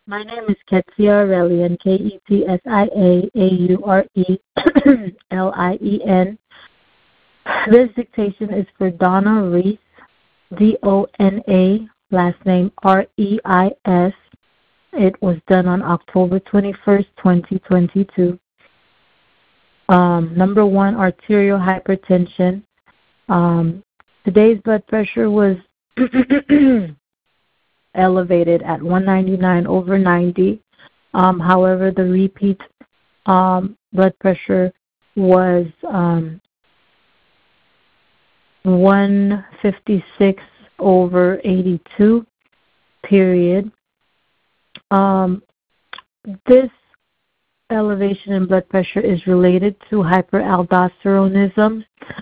My name is Ketsia Aurelian, Ketsia Aurelien. This dictation is for Donna Reese, Dona, last name Reis. It was done on October 21st, 2022. Number one, arterial hypertension. Today's blood pressure was elevated at 199/90. However, the repeat blood pressure was 156/82. Period. This elevation in blood pressure is related to hyperaldosteronism.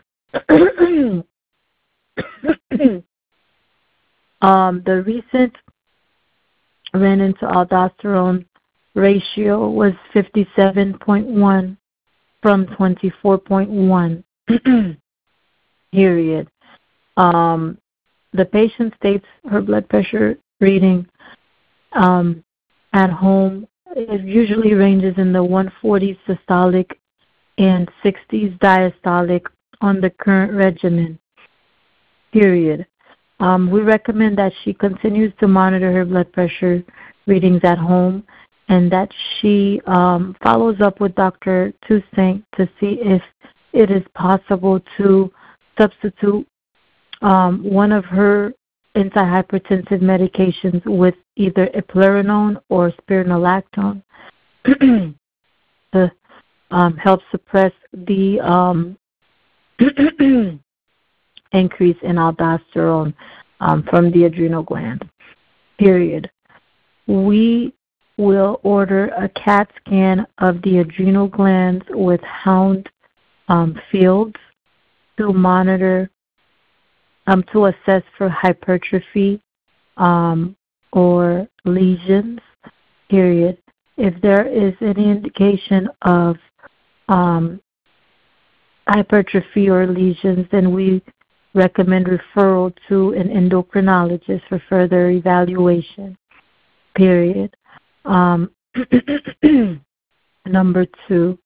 The recent renin to aldosterone ratio was 57.1 from 24.1. Period. The patient states her blood pressure reading at home usually ranges in the 140s systolic and 60s diastolic on the current regimen. Period. We recommend that she continues to monitor her blood pressure readings at home and that she follows up with Dr. Toussaint to see if it is possible to substitute one of her antihypertensive medications with either eplerenone or spironolactone to help suppress the increase in aldosterone from the adrenal gland. Period. We will order a CAT scan of the adrenal glands with Hound fields to monitor, to assess for hypertrophy or lesions. Period. If there is any indication of hypertrophy or lesions, then we recommend referral to an endocrinologist for further evaluation. Period. Number two,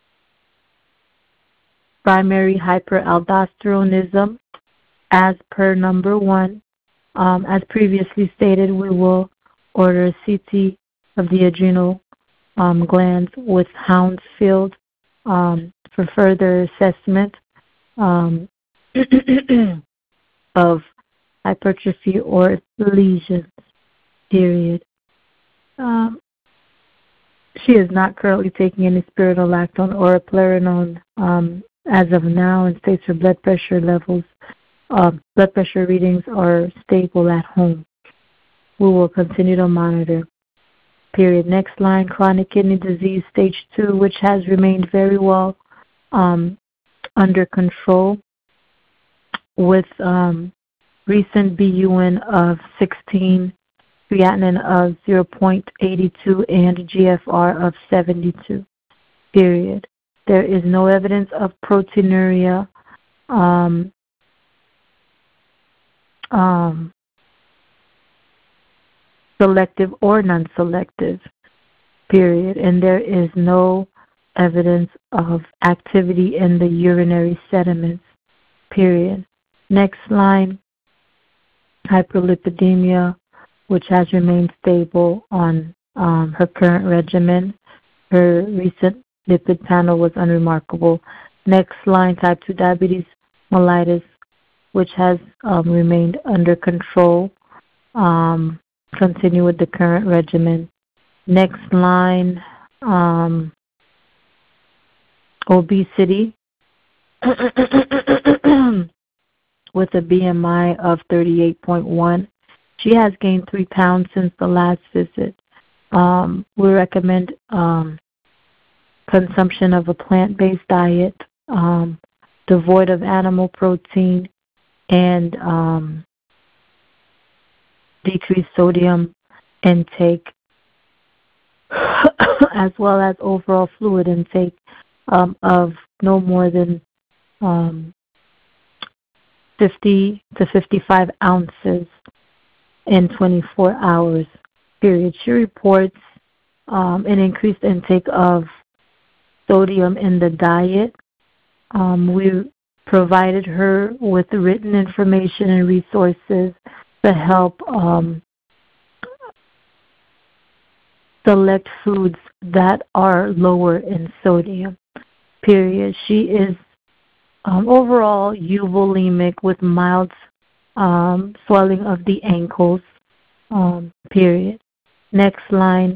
primary hyperaldosteronism. As per number one, as previously stated, we will order a CT of the adrenal glands with Hounsfield for further assessment of hypertrophy or lesions. Period. She is not currently taking any spironolactone or eplerenone as of now, and states her blood pressure levels, blood pressure readings are stable at home. We will continue to monitor. Period. Next line, chronic kidney disease stage 2, which has remained very well under control with recent BUN of 16, creatinine of 0.82, and GFR of 72. Period. There is no evidence of proteinuria, selective or non-selective. Period. And there is no evidence of activity in the urinary sediments. Period. Next line, hyperlipidemia, which has remained stable on her current regimen. Her recent lipid panel was unremarkable. Next line, type 2 diabetes mellitus, which has remained under control. Continue with the current regimen. Next line, obesity with a BMI of 38.1. She has gained 3 pounds since the last visit. We recommend consumption of a plant-based diet, devoid of animal protein, and decreased sodium intake, as well as overall fluid intake of no more than 50 to 55 ounces in 24 hours. period. She reports an increased intake of sodium in the diet. We provided her with written information and resources to help select foods that are lower in sodium, period. She is overall euvolemic with mild swelling of the ankles, period. Next line.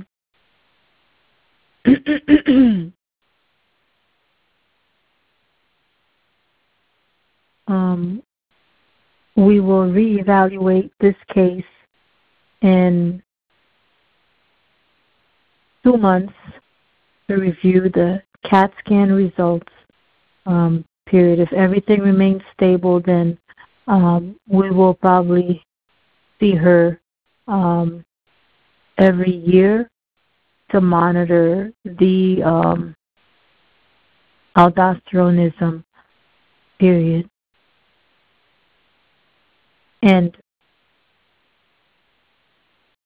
We will reevaluate this case in 2 months to review the CAT scan results, period. If everything remains stable, then we will probably see her every year to monitor the aldosteronism, period. And